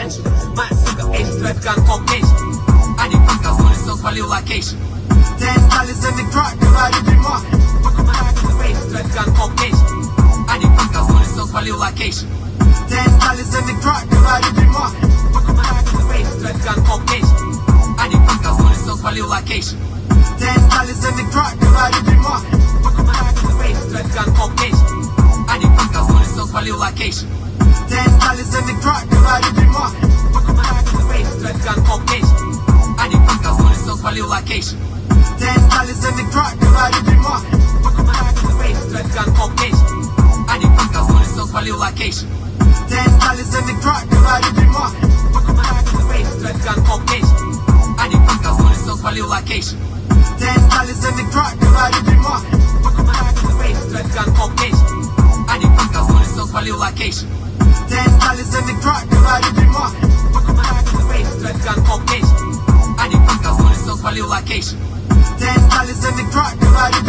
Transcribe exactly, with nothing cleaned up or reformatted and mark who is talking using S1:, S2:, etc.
S1: quente. Mais açúcar, eles vai ficando com quente. Adipante, as munições valeu lá queixa.
S2: Ten dollars in the crack, caralho de morte.
S1: Mais açúcar, eles vai ficando com quente. Adipante, as munições valeu lá queixa.
S2: Ten dollars in the crack, caralho de morte.
S1: Mais açúcar, eles vai ficando com quente. Adipante, as munições valeu lá queixa.
S2: Ten dollars in the crack, caralho de morte.
S1: Mais açúcar, eles vai ficando com quente. Adipante, as munições valeu lá queixa.
S2: Ten dollars in the crack, caralho de morte.
S1: Mais açúcar, eles vai ficando com quente. Adipante, as munições valeu lá queixa.
S2: Ten dollars in the crack, caralho de morte.
S1: Mais açúcar, eles vai ficando com quente. Adipante, as munições valeu lá queixa.
S2: Ten dollars in the crack, caralho de morte.
S1: Mais açúcar, eles vai ficando com quente. Adipante, as munições valeu lá queixa.
S2: Ten dollars in the crack, caralho de morte.
S1: Mais açúcar, eles vai ficando com quente. Adipante, as munições valeu lá queixa.
S2: Ten dollars in the crack, caralho de morte.
S1: Mais açúcar, eles vai ficando com quente. Adipante, as munições valeu lá queixa.
S2: Ten dollars in the crack, caralho